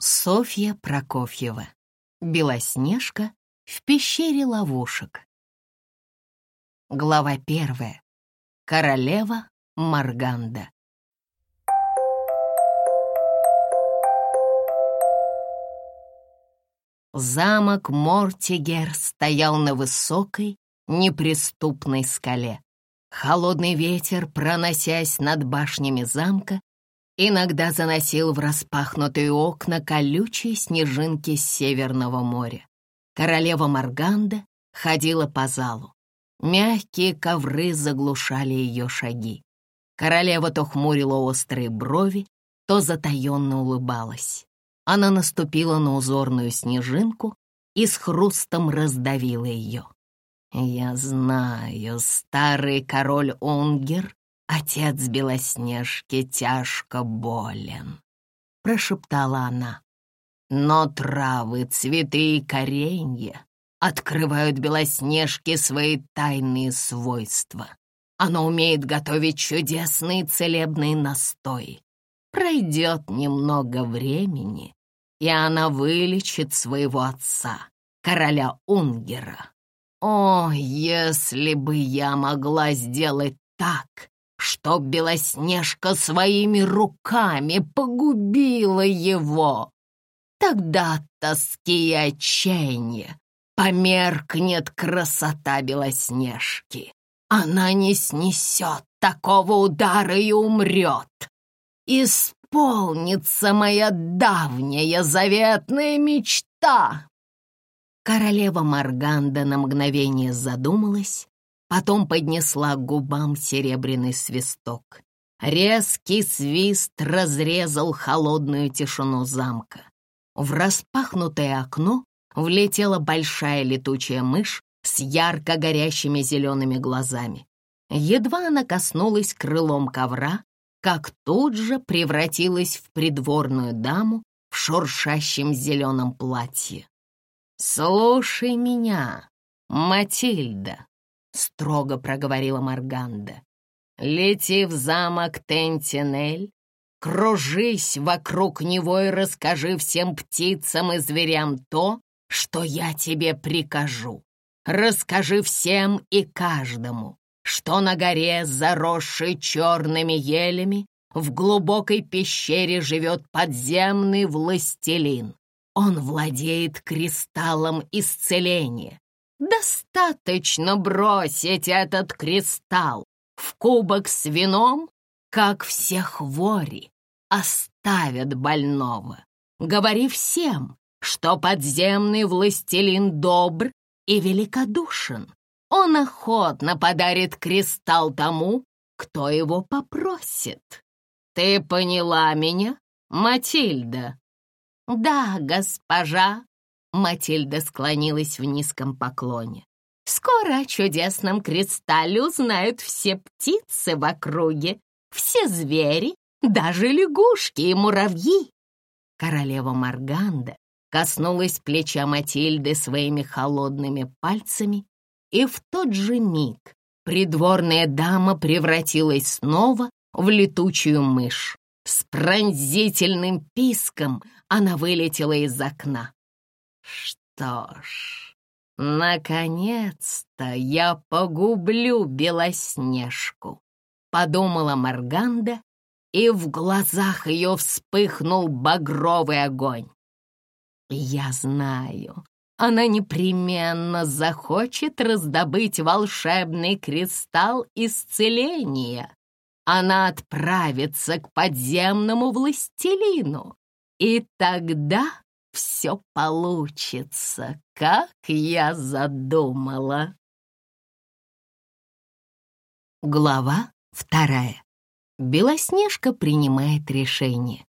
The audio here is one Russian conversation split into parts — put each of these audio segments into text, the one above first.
Софья Прокофьева. Белоснежка в пещере ловушек. Глава 1. Королева Марганда. Замок Мортигер стоял на высокой, неприступной скале. Холодный ветер, проносясь над башнями замка, иногда заносил в распахнутые окна колючие снежинки с Северного моря. Королева Марганда ходила по залу. Мягкие ковры заглушали ее шаги. Королева то хмурила острые брови, то затаенно улыбалась. Она наступила на узорную снежинку и с хрустом раздавила ее. «Я знаю, старый король Унгер, отец Белоснежки, тяжко болен», — прошептала она. «Но травы, цветы и коренья открывают Белоснежке свои тайные свойства. Она умеет готовить чудесные целебные настои. Пройдет немного времени, и она вылечит своего отца, короля Унгера. О, если бы я могла сделать так, чтоб Белоснежка своими руками погубила его! Тогда от тоски и отчаяния померкнет красота Белоснежки. Она не снесет такого удара и умрет. Исполнится моя давняя заветная мечта!» Королева Марганда на мгновение задумалась, потом поднесла к губам серебряный свисток. Резкий свист разрезал холодную тишину замка. В распахнутое окно влетела большая летучая мышь с ярко горящими зелеными глазами. Едва она коснулась крылом ковра, как тут же превратилась в придворную даму в шуршащем зеленом платье. «Слушай меня, Матильда», — строго проговорила Марганда. «Лети в замок Тентинель, кружись вокруг него и расскажи всем птицам и зверям то, что я тебе прикажу. Расскажи всем и каждому, что на горе, заросшей черными елями, в глубокой пещере живет подземный властелин. Он владеет кристаллом исцеления. Достаточно бросить этот кристалл в кубок с вином, как все хвори оставят больного. Говори всем, что подземный властелин добр и великодушен. Он охотно подарит кристалл тому, кто его попросит. Ты поняла меня, Матильда?» «Да, госпожа», — Матильда склонилась в низком поклоне. «Скоро о чудесном кристалле узнают все птицы в округе, все звери, даже лягушки и муравьи». Королева Марганда коснулась плеча Матильды своими холодными пальцами, и в тот же миг придворная дама превратилась снова в летучую мышь. С пронзительным писком она вылетела из окна. «Что ж, наконец-то я погублю Белоснежку», — подумала Марганда, и в глазах ее вспыхнул багровый огонь. «Я знаю, она непременно захочет раздобыть волшебный кристалл исцеления. Она отправится к подземному властелину, и тогда все получится, как я задумала». Глава 2. Белоснежка принимает решение.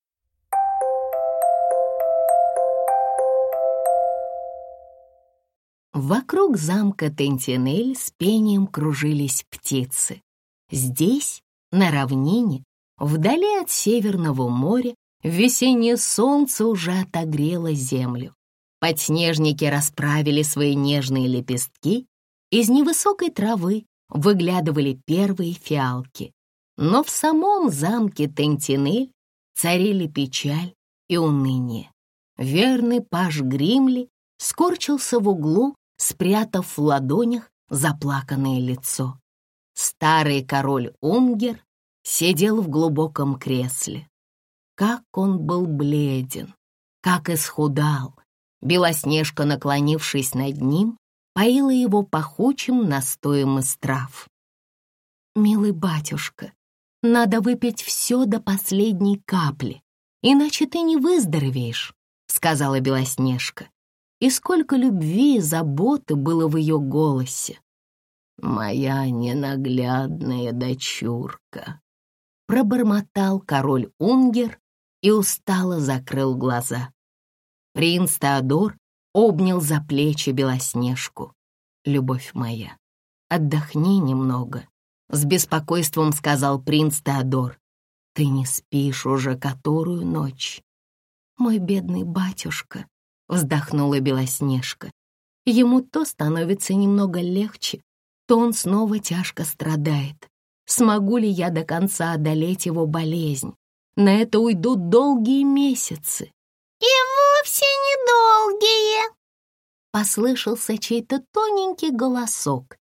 Вокруг замка Тентинель с пением кружились птицы. Здесь, на равнине, вдали от Северного моря, весеннее солнце уже отогрело землю. Подснежники расправили свои нежные лепестки, из невысокой травы выглядывали первые фиалки. Но в самом замке Тентинель царили печаль и уныние. Верный паж Гримли скорчился в углу, спрятав в ладонях заплаканное лицо. Старый король Унгер сидел в глубоком кресле. Как он был бледен, как исхудал. Белоснежка, наклонившись над ним, поила его пахучим настоем из трав. «Милый батюшка, надо выпить все до последней капли, иначе ты не выздоровеешь», — сказала Белоснежка. И сколько любви и заботы было в ее голосе. «Моя ненаглядная дочурка», — пробормотал король Унгер и устало закрыл глаза. Принц Теодор обнял за плечи Белоснежку. «Любовь моя, отдохни немного», — с беспокойством сказал принц Теодор. «Ты не спишь уже которую ночь?» «Мой бедный батюшка», — вздохнула Белоснежка. «Ему то становится немного легче, то он снова тяжко страдает. Смогу ли я до конца одолеть его болезнь? На это уйдут долгие месяцы». «И вовсе недолгие», — послышался чей-то тоненький голосок